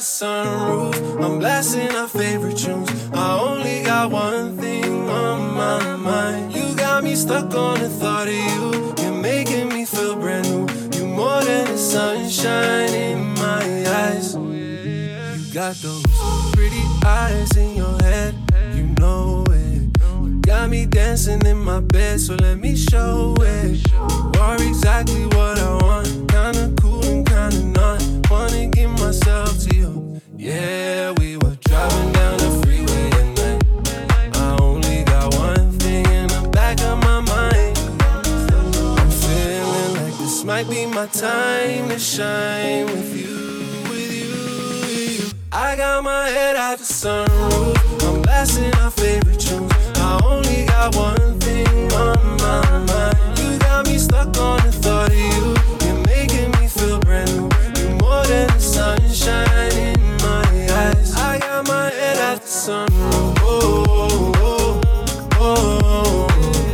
the sunroof. I'm blasting our favorite tunes. I only got one thing on my mind. You got me stuck on the thought of you. You're making me feel brand new. You more than the sunshine in my eyes. You got those pretty eyes in your head. You know it. Got me dancing in my bed, so let me show it. You are exactly what I want. Kinda cool and kinda not. Wanna give myself to you. Yeah, we were driving down the freeway at night. I only got one thing in the back of my mind. I'm feeling like this might be my time to shine with you, with you, with you. I got my head out the sunroof. I'm blasting our favorite tunes. I only got one thing on my mind. You got me stuck on the thought of you. You're making me feel brand new. You're more than the sunshine in my eyes. I got my head at the sunroof. Oh, oh, oh, oh.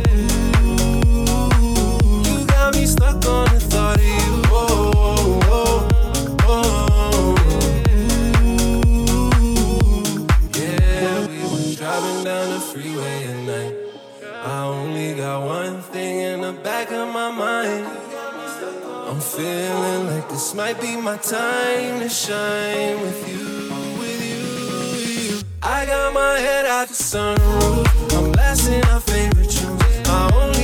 You got me stuck on the thought of you. Oh, oh, oh, oh. Yeah, we were driving down the freeway at night. I only got one thing in the back of my mind. I'm feeling like this might be my time to shine with you, with you, with you. I got my head out the sunroof. I'm blasting our favorite tunes. I only